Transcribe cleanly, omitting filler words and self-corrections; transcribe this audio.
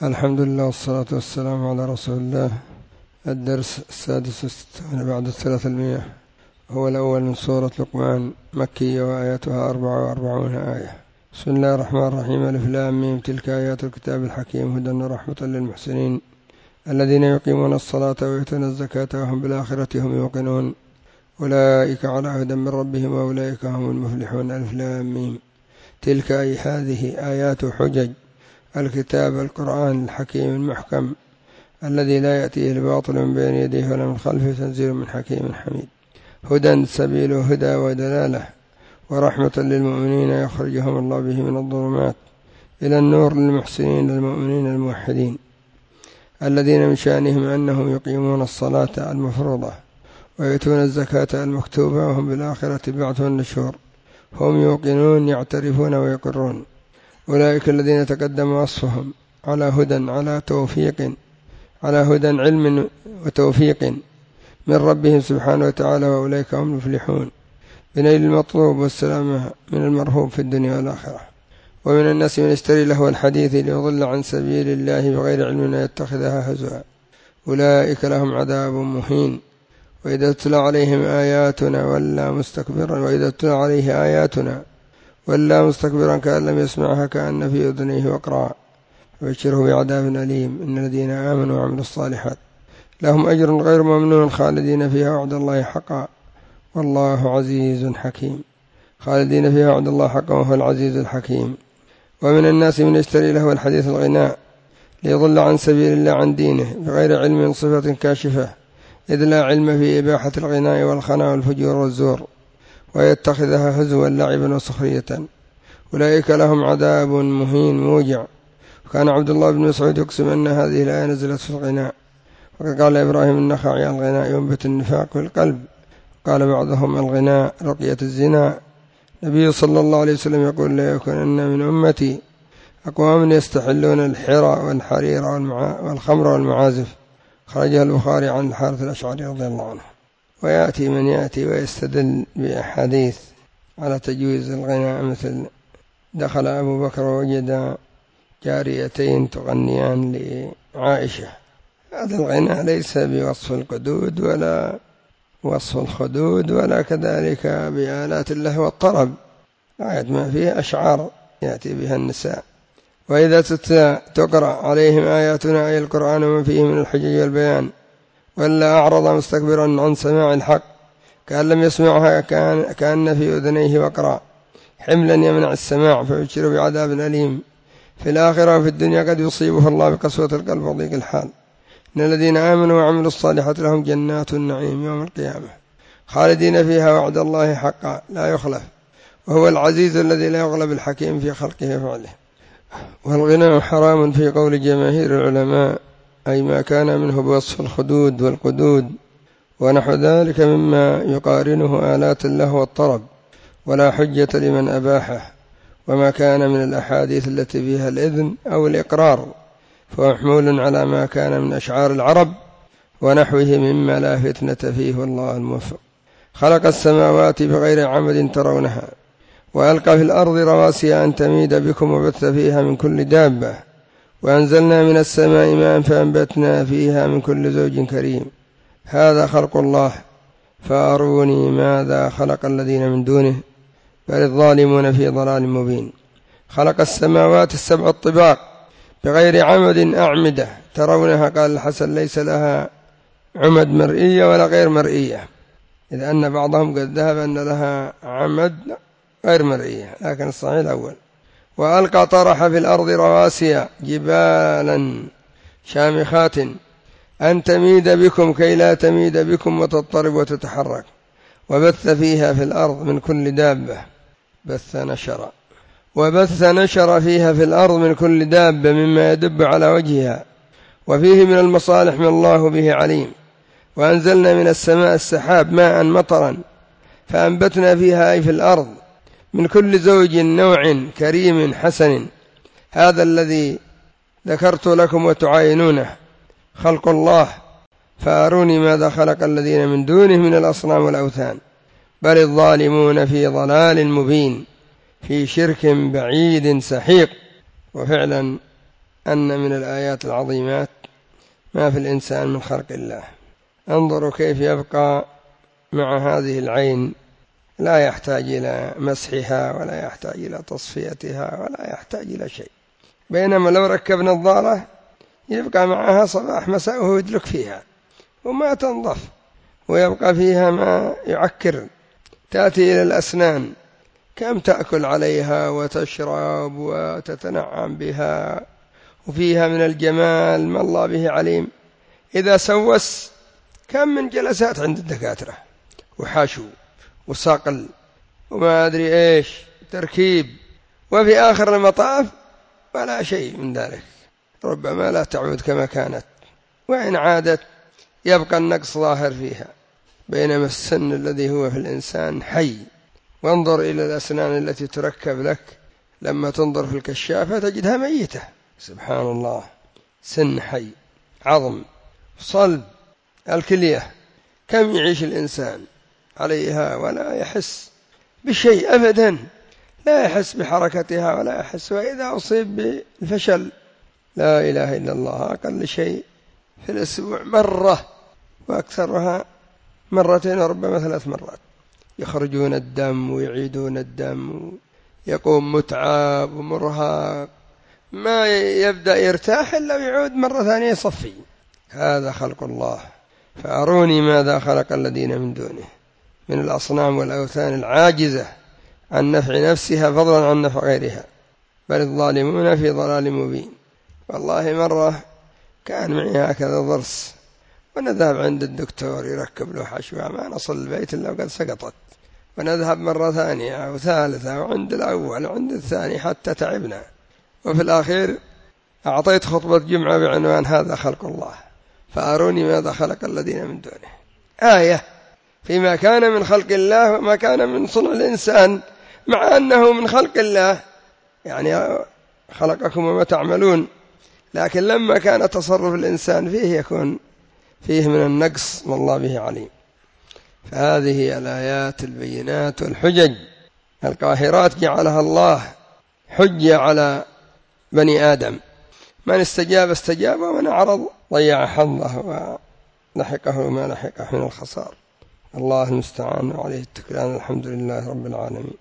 الحمد لله والصلاة والسلام على رسول الله. الدرس 66 بعد 300 هو الأول من سورة لقمان، مكية وآياتها 44 آية. بسم الله الرحمن الرحيم. ألف لام ميم. تلك آيات الكتاب الحكيم هدى ورحمة للمحسنين الذين يقيمون الصلاة ويؤتون الزكاة وهم بالآخرة هم يوقنون أولئك على هدى من ربهم وأولئك هم المفلحون. ألف لام ميم. تلك أي هذه آيات حجج الكتاب القرآن الحكيم المحكم الذي لا يأتيه الباطل من بين يديه ولا من خلفه تنزيل من حكيم حميد. هدى سبيل هدى ودلالة ورحمة للمؤمنين يخرجهم الله به من الظلمات إلى النور للمحسنين المؤمنين الموحدين الذين من شأنهم أنهم يقيمون الصلاة المفروضة ويؤتون الزكاة المكتوبة وهم بالآخرة بعث النشور هم يوقنون يعترفون ويقرون. أولئك الذين تقدم وصفهم على هدى علم وتوفيق من ربهم سبحانه وتعالى وأولئك هم المفلحون بنيل المطلوب والسلامة من المرهوب في الدنيا والآخرة. ومن الناس من يشتري لهو الحديث ليضل عن سبيل الله بغير علم يتخذها هزوا أولئك لهم عذاب مهين. وإذا تتلى عليهم آياتنا ولا مستكبرا كأن لم يسمعها كأن في أذنيه وقرا فبشره بعذاب أليم. إن الذين آمنوا وعملوا الصالحات لهم أجر غير ممنون خالدين فيها وعد الله حقا والله عزيز حكيم. خالدين فيها وعد الله حقا وهو العزيز الحكيم. ومن الناس من يشتري له الحديث الغناء ليضل عن سبيل الله عن دينه بغير علم صفة كاشفة إذ لا علم في إباحة الغناء والخنا والفجور والزور ويتخذها هزوا لعبا وسخرية أولئك لهم عذاب مهين موجع. وكان عبد الله بن مسعود يقسم أن هذه الآية نزلت في الغناء وقد قال إبراهيم النخعي الغناء ينبت النفاق في القلب. قال بعضهم الغناء رقية الزنا. النبي صلى الله عليه وسلم يقول لا يكونن من أمتي أقوام يستحلون الحرى والحرير والخمر والمعازف. خرجها البخاري عن الحارث الأشعري رضي الله عنه. ويأتي من يأتي ويستدل بأحاديث على تجويز الغناء مثل دخل أبو بكر ووجد جاريتين تغنيان لعائشة. هذا الغناء ليس بوصف القدود ولا وصف الخدود ولا كذلك بآلات اللهو والطرب. آية ما فيه أشعار يأتي بها النساء. وإذا تقرأ عليهم آياتنا أي القرآن وما فيه من الحجج والبيان ولا أعرض مستكبرا عن سماع الحق كأن لم يسمعها كأن في أذنيه وقرا حملا يمنع السماع فيبشر بعذاب أليم في الآخرة وفي الدنيا قد يصيبه الله بقسوة القلب وضيق الحال. إن الذين آمنوا وعملوا الصالحات لهم جنات النعيم يوم القيامة خالدين فيها وعد الله حقا لا يخلف وهو العزيز الذي لا يغلب الحكيم في خلقه وفعله. والغناء حرام في قول جماهير العلماء أي ما كان منه بوصف الخدود والقدود ونحو ذلك مما يقارنه آلات اللهو والطرب ولا حجة لمن أباحه. وما كان من الأحاديث التي فيها الإذن أو الإقرار فهو محمول على ما كان من أشعار العرب ونحوه مما لا فتنة فيه والله الموفق. خلق السماوات بغير عمد ترونها وألقى في الأرض رواسي أن تميد بكم وبث فيها من كل دابة وأنزلنا من السماء ماء فأنبتنا فيها من كل زوج كريم. هذا خلق الله فأروني ماذا خلق الذين من دونه بل الظالمون في ضلال مبين. خلق السماوات السبع الطباق بغير عمد أعمدة ترونها. قال الحسن ليس لها عمد مرئية ولا غير مرئية إذ أن بعضهم قد ذهب أن لها عمد غير مرئية لكن الصحيح الأول. وألقى طرح في الأرض رواسي جبالا شامخات أن تميد بكم كي لا تميد بكم وتضطرب وتتحرك وبث فيها في الأرض من كل دابة وبث نشر فيها في الأرض من كل دابة مما يدب على وجهها وفيه من المصالح من الله به عليم. وأنزلنا من السماء السحاب ماء مطرا فأنبتنا فيها أي في الأرض من كل زوج نوع كريم حسن. هذا الذي ذكرت لكم وتعاينونه خلق الله فأروني ماذا خلق الذين من دونه من الأصنام والأوثان بل الظالمون في ضلال مبين في شرك بعيد سحيق. وفعلا أن من الآيات العظيمات ما في الإنسان من خلق الله. انظروا كيف يبقى مع هذه العين، لا يحتاج إلى مسحها ولا يحتاج إلى تصفيتها ولا يحتاج إلى شيء، بينما لو ركب نظارة يبقى معها صباح مساء وهو يدلك فيها وما تنظف، ويبقى فيها ما يعكر. تأتي إلى الأسنان، كم تأكل عليها وتشرب وتتنعم بها، وفيها من الجمال ما الله به عليم. إذا سوس كم من جلسات عند الدكاترة وحاشو وصقل وما أدري إيش تركيب، وفي آخر المطاف ولا شيء من ذلك، ربما لا تعود كما كانت، وإن عادت يبقى النقص ظاهر فيها. بينما السن الذي هو في الإنسان حي. وانظر إلى الأسنان التي تركب لك، لما تنظر في الكشافة تجدها ميتة، سبحان الله، سن حي، عظم، صلب، الكلية، كم يعيش الإنسان عليها ولا يحس بشيء أبدا، لا يحس بحركتها ولا يحس. وإذا أصيب بالفشل لا إله إلا الله، أقل شيء في الأسبوع مرة، وأكثرها مرتين وربما 3 مرات، يخرجون الدم ويعيدون الدم، يقوم متعب ومرهق، ما يبدأ يرتاح إلا ويعود مرة ثانية يصفي. هذا خلق الله. فأروني ماذا خلق الذين من دونه من الأصنام والأوثان العاجزة عن نفع نفسها فضلا عن نفع غيرها، بل الظالمون في ضلال مبين. والله مرة كان معي هكذا ضرس، ونذهب عند الدكتور يركب له حشوة، ما نصل البيت إلا وقد سقطت، ونذهب مرة ثانية وثالثة، وعند الأول وعند الثاني حتى تعبنا. وفي الأخير أعطيت خطبة جمعة بعنوان هذا خلق الله، فأروني ماذا خلق الذين من دونه، آية فيما كان من خلق الله وما كان من صنع الإنسان، مع أنه من خلق الله، يعني خلقكم وما تعملون، لكن لما كان تصرف الإنسان فيه يكون فيه من النقص والله به عليم. فهذه الآيات البينات والحجج القاهرات جعلها الله حجة على بني آدم، من استجاب استجاب ومن أعرض ضيع حظه ولحقه ما لحقه من الخسار. الله المستعان وعليه التكلان. الحمد لله رب العالمين.